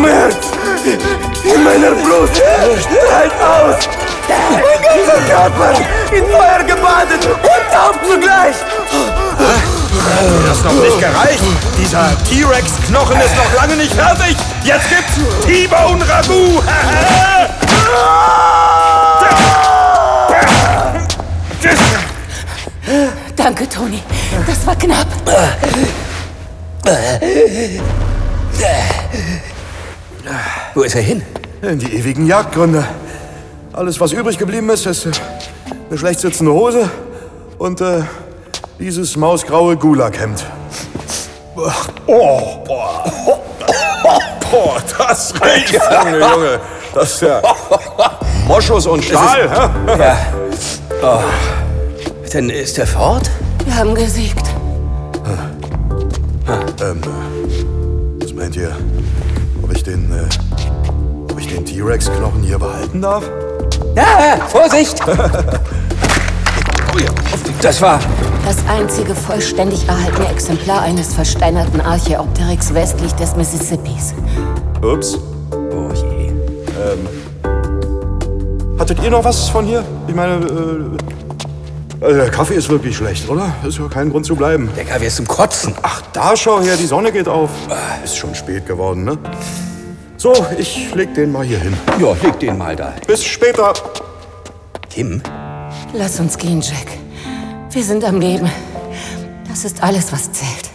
Schmerz in meiner Brust strahlt aus. Mein ganzer Körper in Feuer gebadet und taub zugleich. Das ist noch nicht gereicht. Dieser T-Rex-Knochen ist noch lange nicht fertig. Jetzt gibt's T-Bone Ragout. Danke, Toni. Das war knapp. Wo ist er hin? In die ewigen Jagdgründe. Alles, was übrig geblieben ist, ist eine schlecht sitzende Hose und dieses mausgraue Gulaghemd. Oh, das riecht, Junge. Das ist ja Moschus und Stahl. Ja. Oh. Dann ist er fort? Wir haben gesiegt. Was meint ihr? Ob ich den T-Rex-Knochen hier behalten darf? Ja, Vorsicht! Das war... Das einzige vollständig erhaltene Exemplar eines versteinerten Archaeopteryx westlich des Mississippis. Ups. Oh je. Hattet ihr noch was von hier? Ich meine, der Kaffee ist wirklich schlecht, oder? Ist ja kein Grund zu bleiben. Der Kaffee ist zum Kotzen. Ach, da schau her, die Sonne geht auf. Ist schon spät geworden, ne? So, ich leg den mal hier hin. Ja, leg den mal da. Bis später. Tim? Lass uns gehen, Jack. Wir sind am Leben. Das ist alles, was zählt.